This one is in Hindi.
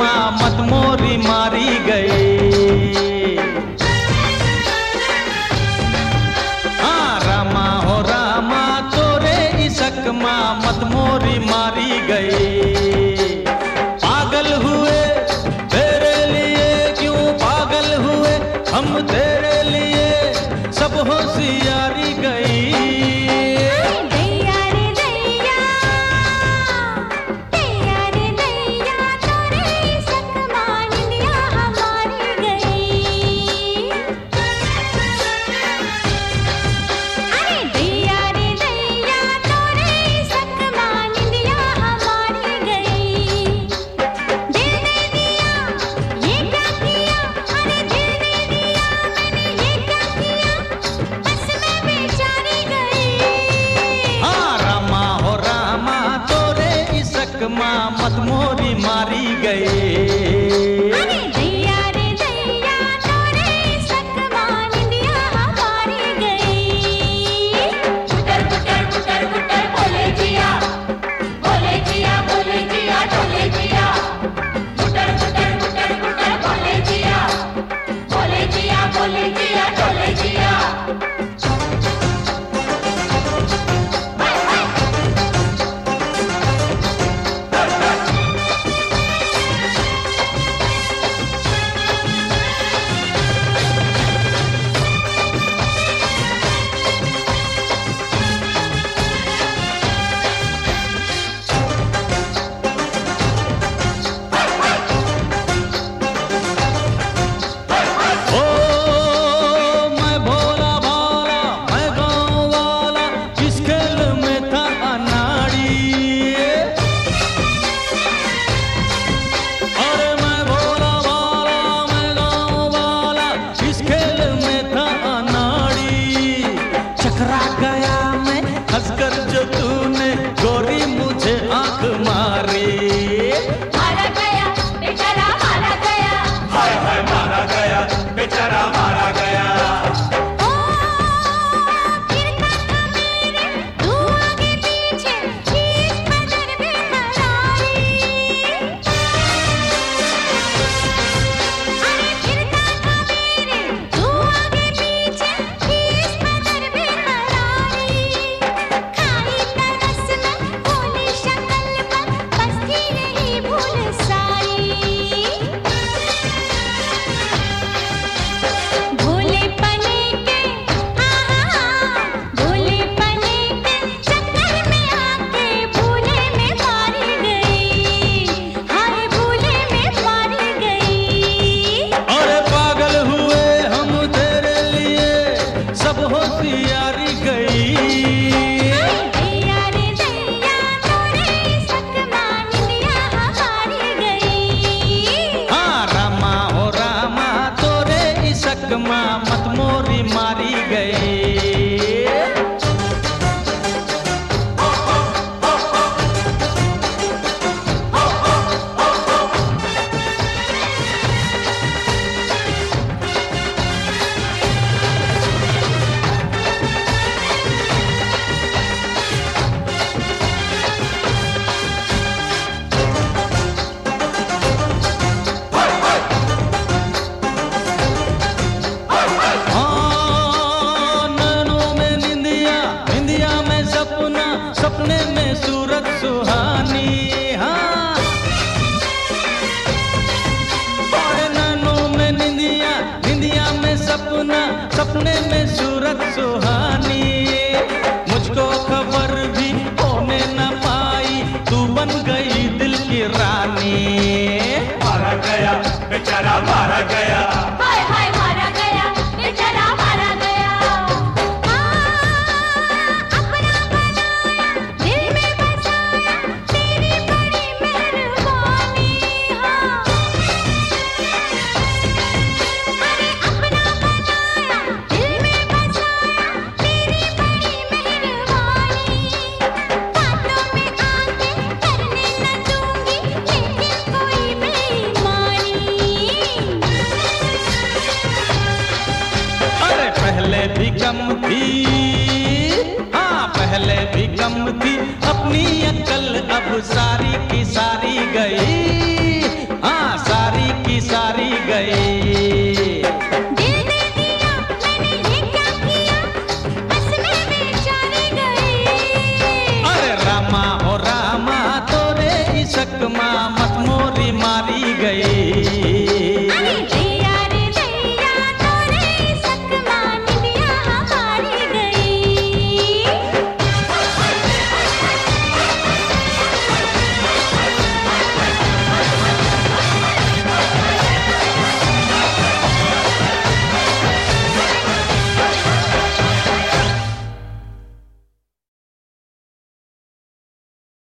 सकमा मत मोरी मारी गई। हाँ रामा हो रामा तोरे सकमा मत मोरी मारी गई। पागल हुए तेरे लिए क्यों पागल हुए हम तेरे लिए सब होशियारी गई। मत मोरी मारी गई। हंसकर जो तूने गोरी मुझे आंख मारी। मारा गया बेचारा मारा गया, हाय हाय मारा गया बेचारा मारा गया। ओ फिरता था मेरे तू आगे पीछे इस कदर बेकरारी। अरे फिरता था मेरे तू आगे पीछे इस कदर बेकरारी। होशियारी गई। दैया रे दैया तोरे सकमा निंदिया हमारी गई। हाँ रामा हो रामा तोरे सकमा मत मोरी मारी गई। सपने में सूरत सुहानी। हाँ और नैनों में निंदिया, निंदिया में सपना, सपने में सूरत सुहानी। मुझको खबर भी होने न पाई तू बन गई दिल की रानी। मारा गया बेचारा मारा गया, हाय हाय मारा गया बेचारा मारा गया। पहले भी कम थी, हाँ पहले भी कम थी अपनी अक्ल अब सारी की सारी गई। हाँ चकमा